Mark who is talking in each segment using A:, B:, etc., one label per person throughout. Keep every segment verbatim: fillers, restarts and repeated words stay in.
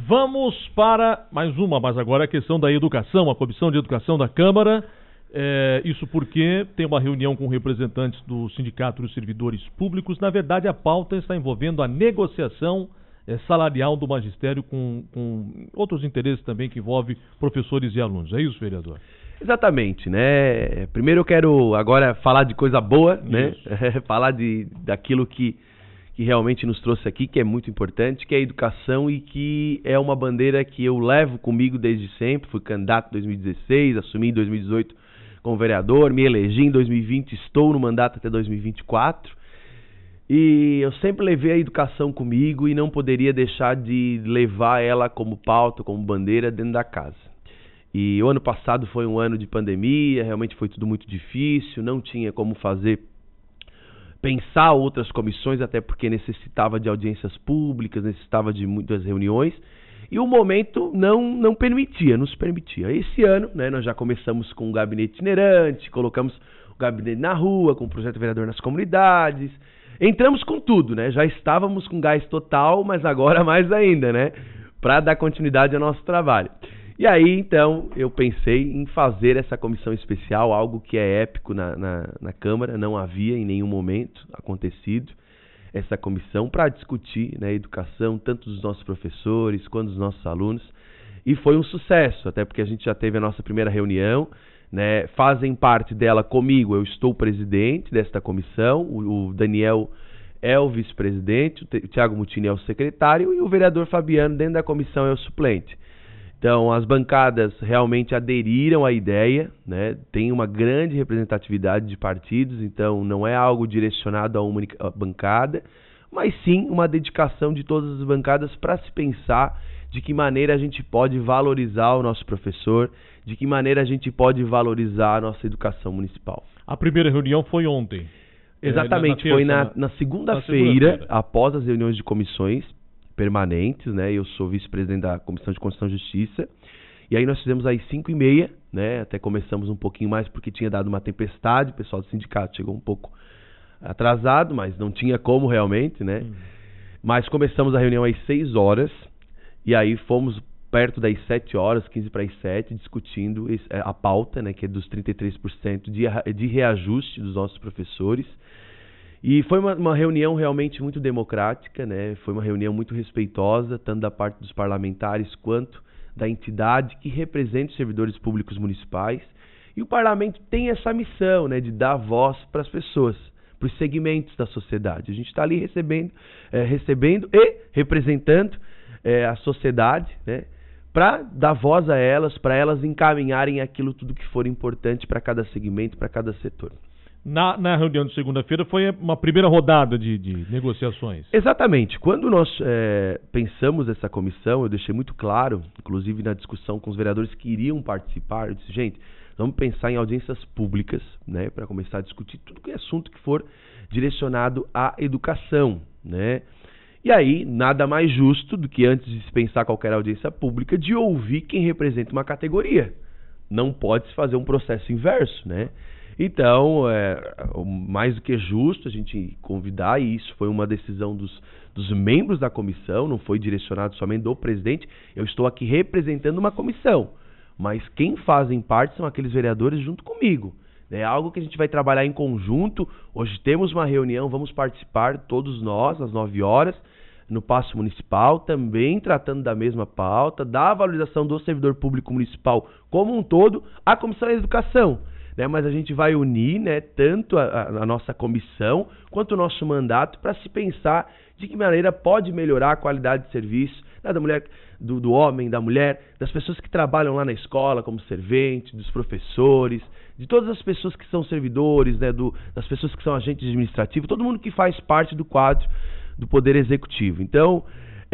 A: Vamos para mais uma, mas agora é a questão da educação, a Comissão de Educação da Câmara. É, isso porque tem uma reunião com representantes do Sindicato dos Servidores Públicos. Na verdade, a pauta está envolvendo a negociação é, salarial do magistério com, com outros interesses também que envolvem professores e alunos. É isso, vereador?
B: Exatamente, né? Primeiro eu quero agora falar de coisa boa, né? Falar de, daquilo que, que realmente nos trouxe aqui, que é muito importante, que é a educação e que é uma bandeira que eu levo comigo desde sempre. Fui candidato em dois mil e dezesseis, assumi em dois mil e dezoito como vereador, me elegi em dois mil e vinte, estou no mandato até dois mil e vinte e quatro. E eu sempre levei a educação comigo e não poderia deixar de levar ela como pauta, como bandeira dentro da casa. E o ano passado foi um ano de pandemia, realmente foi tudo muito difícil, não tinha como fazer, pensar outras comissões, até porque necessitava de audiências públicas, necessitava de muitas reuniões, e o momento não, não permitia, nos permitia. Esse ano, né, nós já começamos com um gabinete itinerante, colocamos o gabinete na rua, com o projeto vereador nas comunidades, entramos com tudo, né, já estávamos com gás total, mas agora mais ainda, né, para dar continuidade ao nosso trabalho. E aí, então, eu pensei em fazer essa comissão especial, algo que é épico na, na, na Câmara, não havia em nenhum momento acontecido essa comissão para discutir, né, educação, tanto dos nossos professores quanto dos nossos alunos, e foi um sucesso, até porque a gente já teve a nossa primeira reunião, né, fazem parte dela comigo, eu estou presidente desta comissão, o, o Daniel é o vice-presidente, o Thiago Mutini é o secretário e o vereador Fabiano dentro da comissão é o suplente. Então, as bancadas realmente aderiram à ideia, né? Tem uma grande representatividade de partidos, então não é algo direcionado a uma bancada, mas sim uma dedicação de todas as bancadas para se pensar de que maneira a gente pode valorizar o nosso professor, de que maneira a gente pode valorizar a nossa educação municipal.
A: A primeira reunião foi ontem.
B: Exatamente,
A: é, na, na
B: foi na,
A: na,
B: na segunda-feira, segunda após as reuniões de comissões permanentes, né? Eu sou vice-presidente da Comissão de Constituição e Justiça. E aí nós fizemos às cinco e meia, né? Até começamos um pouquinho mais porque tinha dado uma tempestade, o pessoal do sindicato chegou um pouco atrasado, mas não tinha como realmente, né? Hum. Mas começamos a reunião às seis horas e aí fomos perto das sete horas, quinze para as sete, discutindo a pauta, né? Que é dos trinta e três por cento de, de reajuste dos nossos professores. E foi uma, uma reunião realmente muito democrática, né? Foi uma reunião muito respeitosa, tanto da parte dos parlamentares quanto da entidade que representa os servidores públicos municipais. E o parlamento tem essa missão, né, de dar voz para as pessoas, para os segmentos da sociedade. A gente está ali recebendo, é, recebendo e representando é, a sociedade, né, para dar voz a elas, para elas encaminharem aquilo tudo que for importante para cada segmento, para cada setor.
A: Na, na reunião de segunda-feira foi uma primeira rodada de, de negociações.
B: Exatamente. Quando nós é, pensamos essa comissão, eu deixei muito claro, inclusive na discussão com os vereadores que iriam participar, eu disse, gente, vamos pensar em audiências públicas, né, para começar a discutir tudo que é assunto que for direcionado à educação, né? E aí, nada mais justo do que antes de se pensar qualquer audiência pública, de ouvir quem representa uma categoria. Não pode se fazer um processo inverso, né? Então, é mais do que justo a gente convidar, e isso foi uma decisão dos, dos membros da comissão, não foi direcionado somente do presidente. Eu estou aqui representando uma comissão, mas quem fazem parte são aqueles vereadores junto comigo. É algo que a gente vai trabalhar em conjunto. Hoje temos uma reunião, vamos participar todos nós às nove horas no Paço Municipal, também tratando da mesma pauta, da valorização do servidor público municipal como um todo, a Comissão de Educação. Né, mas a gente vai unir, né, tanto a, a nossa comissão quanto o nosso mandato para se pensar de que maneira pode melhorar a qualidade de serviço, né, da mulher, do, do homem, da mulher, das pessoas que trabalham lá na escola como servente, dos professores, de todas as pessoas que são servidores, né, do, das pessoas que são agentes administrativos, todo mundo que faz parte do quadro do Poder Executivo. Então,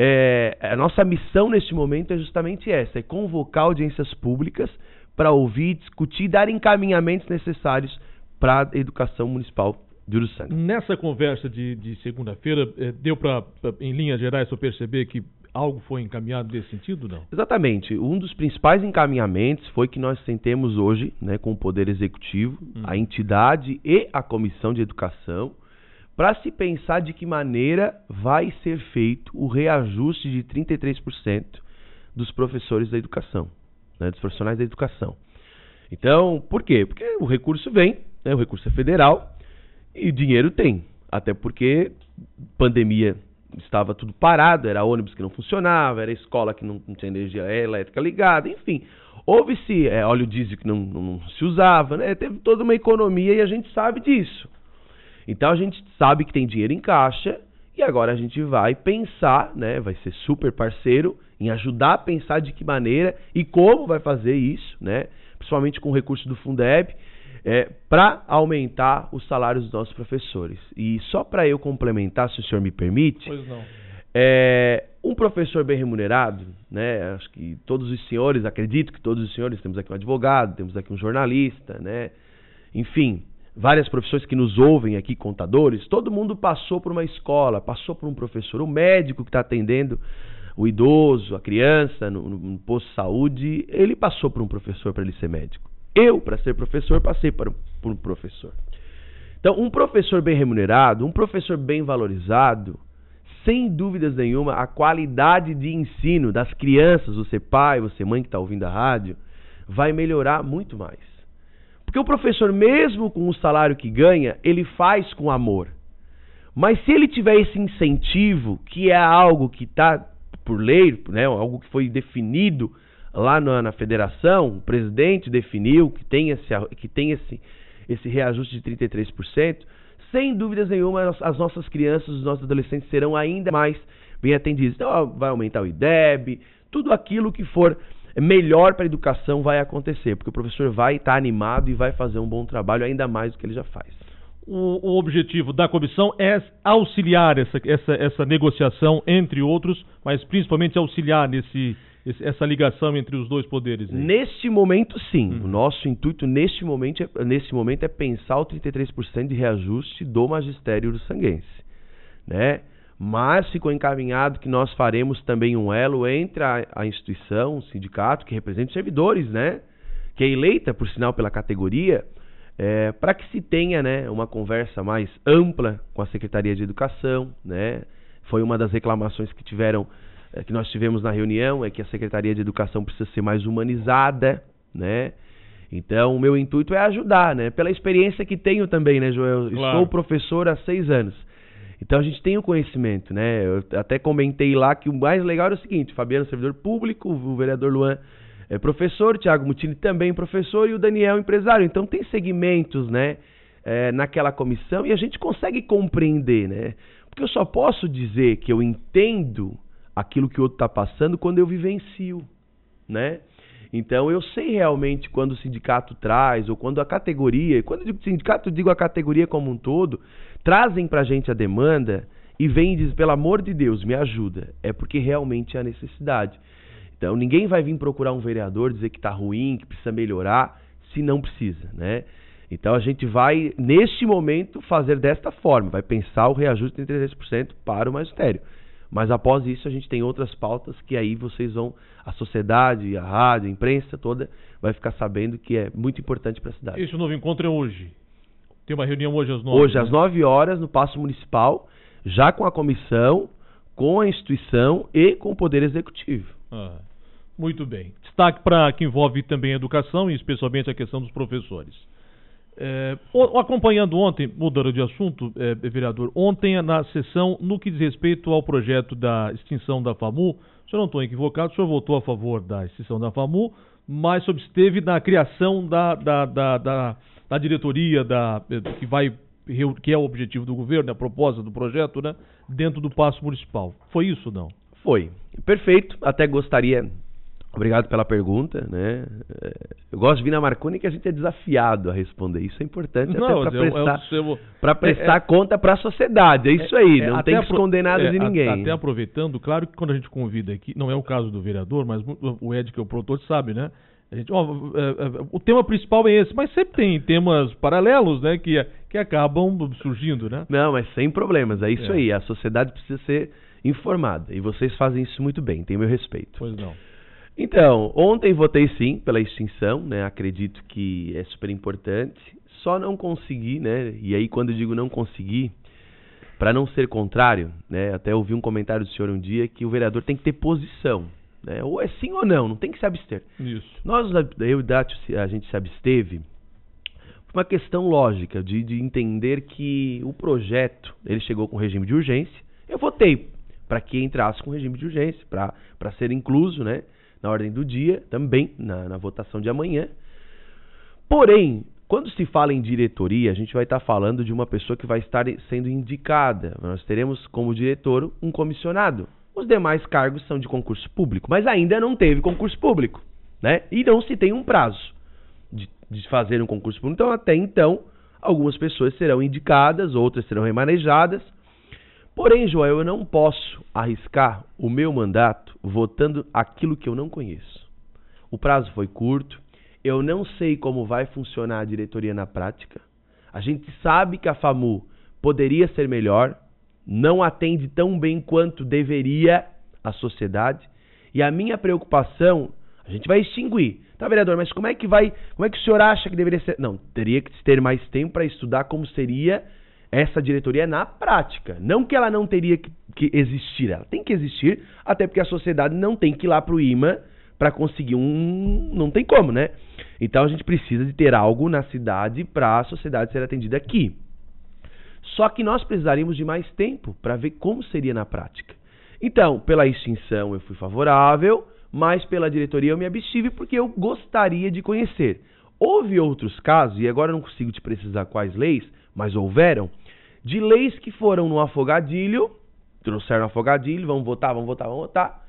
B: é, a nossa missão neste momento é justamente essa, é convocar audiências públicas para ouvir, discutir e dar encaminhamentos necessários para a educação municipal de Uruçanga.
A: Nessa conversa de, de segunda-feira, eh, deu para, em linhas gerais, para perceber que algo foi encaminhado nesse sentido, não?
B: Exatamente. Um dos principais encaminhamentos foi que nós sentemos hoje, né, com o Poder Executivo, hum. a entidade e a Comissão de Educação, para se pensar de que maneira vai ser feito o reajuste de trinta e três por cento dos professores da educação, né, dos profissionais da educação. Então, por quê? Porque o recurso vem, né, o recurso é federal e dinheiro tem. Até porque pandemia estava tudo parado, era ônibus que não funcionava, era escola que não, não tinha energia elétrica ligada, enfim. Houve-se é, óleo diesel que não, não, não se usava, né? Teve toda uma economia e a gente sabe disso. Então a gente sabe que tem dinheiro em caixa e agora a gente vai pensar, né? Vai ser super parceiro em ajudar a pensar de que maneira e como vai fazer isso, né? Principalmente com o recurso do Fundeb, é, para aumentar os salários dos nossos professores. E só para eu complementar, se o senhor me permite,
A: pois não.
B: É, um professor bem remunerado, né? Acho que todos os senhores, acredito que todos os senhores, temos aqui um advogado, temos aqui um jornalista, né? Enfim, várias profissões que nos ouvem aqui, contadores, todo mundo passou por uma escola, passou por um professor, o médico que está atendendo o idoso, a criança no, no, no posto de saúde, ele passou por um professor para ele ser médico. Eu, para ser professor, passei por, por um professor. Então, um professor bem remunerado, um professor bem valorizado, sem dúvidas nenhuma, a qualidade de ensino das crianças, você pai, você mãe que está ouvindo a rádio, vai melhorar muito mais. Porque o professor, mesmo com o salário que ganha, ele faz com amor. Mas se ele tiver esse incentivo, que é algo que está por lei, né, algo que foi definido lá na, na federação, o presidente definiu que tem esse, que tem esse, esse reajuste de trinta e três por cento, sem dúvidas nenhuma, as nossas crianças, os nossos adolescentes serão ainda mais bem atendidos. Então, vai aumentar o I D E B, tudo aquilo que for melhor para a educação vai acontecer, porque o professor vai estar animado e vai fazer um bom trabalho, ainda mais do que ele já faz.
A: O, o objetivo da comissão é auxiliar essa, essa, essa negociação entre outros, mas principalmente auxiliar nesse, esse, essa ligação entre os dois poderes. Aí.
B: Neste momento, sim.
A: Hum.
B: O nosso intuito neste momento, é, neste momento é pensar o trinta e três por cento de reajuste do magistério uruçanguense, né? Mas ficou encaminhado que nós faremos também um elo entre a, a instituição, o sindicato, que representa os servidores, né? Que é eleita, por sinal, pela categoria, é, para que se tenha, né, uma conversa mais ampla com a Secretaria de Educação, né? Foi uma das reclamações que tiveram, é, que nós tivemos na reunião, é que a Secretaria de Educação precisa ser mais humanizada, né? Então, o meu intuito é ajudar, né? Pela experiência que tenho também, né, Joel?
A: Claro.
B: Sou professor há seis anos. Então a gente tem o conhecimento, né? Eu até comentei lá que o mais legal era o seguinte: o Fabiano, servidor público, o vereador Luan é professor, o Thiago Mutini também professor e o Daniel empresário. Então tem segmentos, né, é, naquela comissão e a gente consegue compreender, né? Porque eu só posso dizer que eu entendo aquilo que o outro está passando quando eu vivencio, né? Então eu sei realmente quando o sindicato traz, ou quando a categoria, e quando eu digo sindicato, eu digo a categoria como um todo, trazem pra gente a demanda e vem e diz, pelo amor de Deus, me ajuda. É porque realmente há necessidade. Então ninguém vai vir procurar um vereador dizer que está ruim, que precisa melhorar, se não precisa, né? Então a gente vai, neste momento, fazer desta forma, vai pensar o reajuste de trinta e três por cento para o magistério. Mas após isso a gente tem outras pautas que aí vocês vão, a sociedade, a rádio, a imprensa toda, vai ficar sabendo que é muito importante para a cidade.
A: Esse novo encontro é hoje? Tem uma reunião hoje às nove?
B: Hoje
A: né?
B: às nove horas no Paço Municipal, já com a comissão, com a instituição e com o Poder Executivo.
A: Ah, muito bem. Destaque para que envolve também a educação e especialmente a questão dos professores. É, o, acompanhando ontem, mudando de assunto, é, vereador, ontem na sessão, no que diz respeito ao projeto da extinção da FAMU, se eu não estou equivocado, o senhor votou a favor da extinção da FAMU, mas se absteve na criação da, da, da, da, da diretoria da, que, vai, que é o objetivo do governo, a proposta do projeto, né, dentro do Paço Municipal. Foi isso ou não?
B: Foi. Perfeito. Até gostaria... Obrigado pela pergunta, né? Eu gosto de vir na Marconi que a gente é desafiado a responder. Isso é importante
A: não,
B: até para prestar,
A: eu, eu,
B: pra prestar
A: é, é,
B: conta para a sociedade. É isso aí,
A: é,
B: não tem que esconder nada
A: é,
B: de ninguém.
A: Até aproveitando, claro que quando a gente convida aqui, não é o caso do vereador, mas o Ed, que é o produtor, sabe, né? A gente, ó, é, é, o tema principal é esse, mas sempre tem temas paralelos, né? Que, que acabam surgindo, né?
B: Não, mas sem problemas, é isso
A: é.
B: aí. A sociedade precisa ser informada e vocês fazem isso muito bem, tem meu respeito.
A: Pois não.
B: Então, ontem votei sim pela extinção, né? Acredito que é super importante. Só não consegui, né? E aí quando eu digo não consegui, para não ser contrário, né? Até ouvi um comentário do senhor um dia que o vereador tem que ter posição, né? Ou é sim ou não, não tem que se abster.
A: Isso.
B: Nós, eu e o Dátio, a gente se absteve por uma questão lógica de, de entender que o projeto, ele chegou com regime de urgência, eu votei para que entrasse com regime de urgência, para ser incluso, né, na ordem do dia, também na, na votação de amanhã. Porém, quando se fala em diretoria, a gente vai estar falando de uma pessoa que vai estar sendo indicada. Nós teremos como diretor um comissionado. Os demais cargos são de concurso público, mas ainda não teve concurso público, né? E não se tem um prazo de, de fazer um concurso público. Então, até então, algumas pessoas serão indicadas, outras serão remanejadas. Porém, Joel, eu não posso arriscar o meu mandato votando aquilo que eu não conheço. O prazo foi curto, eu não sei como vai funcionar a diretoria na prática. A gente sabe que a FAMU poderia ser melhor, não atende tão bem quanto deveria a sociedade. E a minha preocupação, a gente vai extinguir. Tá, vereador, mas como é que vai, como é que o senhor acha que deveria ser? Não, teria que ter mais tempo para estudar como seria essa diretoria na prática. Não que ela não teria que, que existir, ela tem que existir, até porque a sociedade não tem que ir lá pro I M A para conseguir um... Não tem como, né? Então a gente precisa de ter algo na cidade para a sociedade ser atendida aqui. Só que nós precisaríamos de mais tempo para ver como seria na prática. Então, pela extinção eu fui favorável, mas pela diretoria eu me abstive porque eu gostaria de conhecer. Houve outros casos, e agora eu não consigo te precisar quais leis, mas houveram, de leis que foram no afogadilho, trouxeram no afogadilho, vamos votar, vamos votar, vamos votar,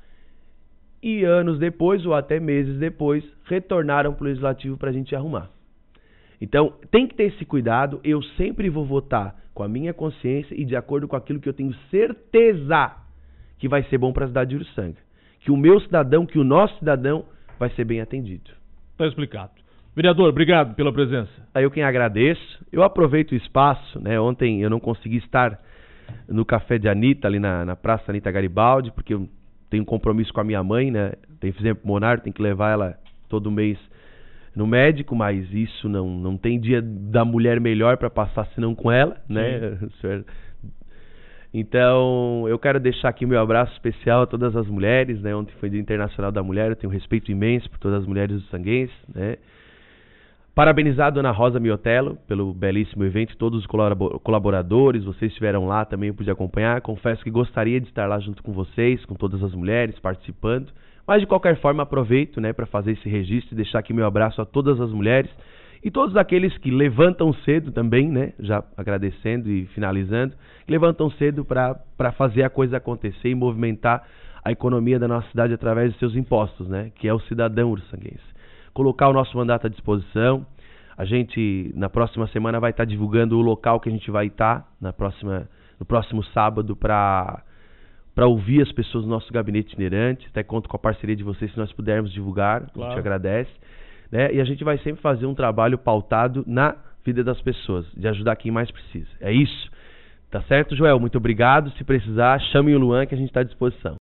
B: e anos depois, ou até meses depois, retornaram para o Legislativo para a gente arrumar. Então, tem que ter esse cuidado, eu sempre vou votar com a minha consciência e de acordo com aquilo que eu tenho certeza que vai ser bom para a cidade de Uruçanga. Que o meu cidadão, que o nosso cidadão vai ser bem atendido.
A: Está explicado. Vereador, obrigado pela presença.
B: Aí eu quem agradeço. Eu aproveito o espaço, né? Ontem eu não consegui estar no café de Anitta, ali na, na Praça Anitta Garibaldi, porque eu tenho um compromisso com a minha mãe, né? Tem, por exemplo, Monar, tem que levar ela todo mês no médico, mas isso não, não tem dia da mulher melhor para passar senão com ela, né? Então, eu quero deixar aqui meu abraço especial a todas as mulheres, né? Ontem foi Dia Internacional da Mulher, eu tenho um respeito imenso por todas as mulheres do Sanguense, né? Parabenizar a dona Rosa Miotello pelo belíssimo evento, todos os colaboradores, vocês estiveram lá também, eu pude acompanhar. Confesso que gostaria de estar lá junto com vocês, com todas as mulheres participando, mas de qualquer forma aproveito, né, para fazer esse registro e deixar aqui meu abraço a todas as mulheres e todos aqueles que levantam cedo também, né, já agradecendo e finalizando, que levantam cedo para para fazer a coisa acontecer e movimentar a economia da nossa cidade através de seus impostos, né, que é o cidadão uruçanguense. Colocar o nosso mandato à disposição. A gente, na próxima semana, vai estar divulgando o local que a gente vai estar na próxima, no próximo sábado para para ouvir as pessoas do nosso gabinete itinerante. Até conto com a parceria de vocês se nós pudermos divulgar. Claro. A gente agradece. Né? E a gente vai sempre fazer um trabalho pautado na vida das pessoas, de ajudar quem mais precisa. É isso. Tá certo, Joel? Muito obrigado. Se precisar, chame o Luan que a gente está à disposição.